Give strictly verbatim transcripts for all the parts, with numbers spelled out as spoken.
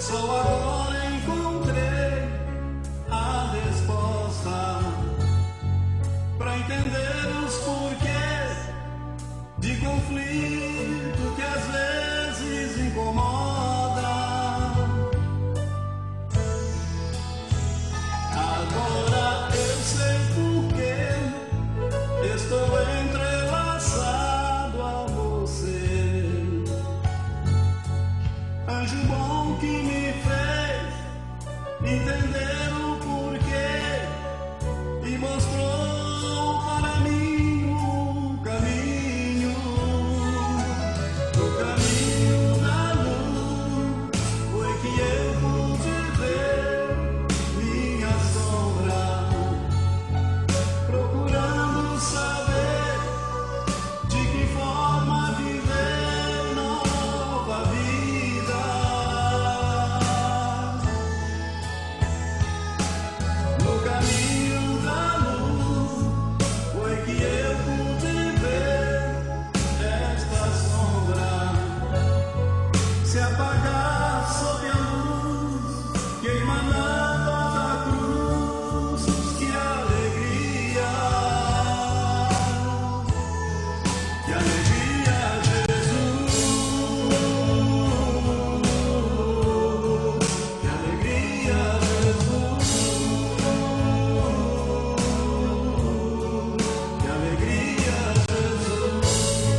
Só agora encontrei a resposta para entender os porquês de conflito que às vezes incomoda. Agora eu sei porquê estou entrelaçado a você, anjo bom que me fez entender o porquê e mostrou para mim o caminho, o caminho da luz. Foi que eu pude ver minha sombra, procurando saber de que forma viver nova vida. No caminho da luz foi que eu pude ver esta sombra se apagar sob a luz que emanava da cruz. Que alegria, que alegria, Jesus, que alegria, Jesus, que alegria, Jesus.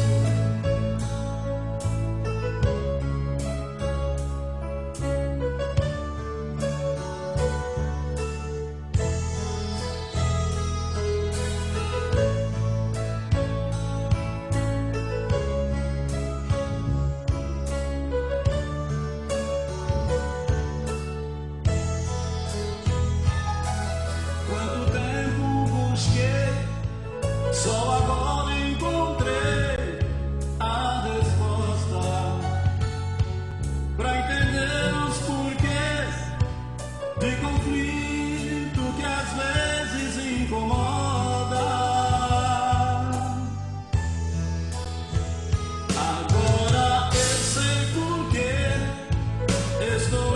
Quanto tempo busquei, só agora encontrei a resposta para entender os porquês de conflito que às vezes incomoda. Agora eu sei porquê estou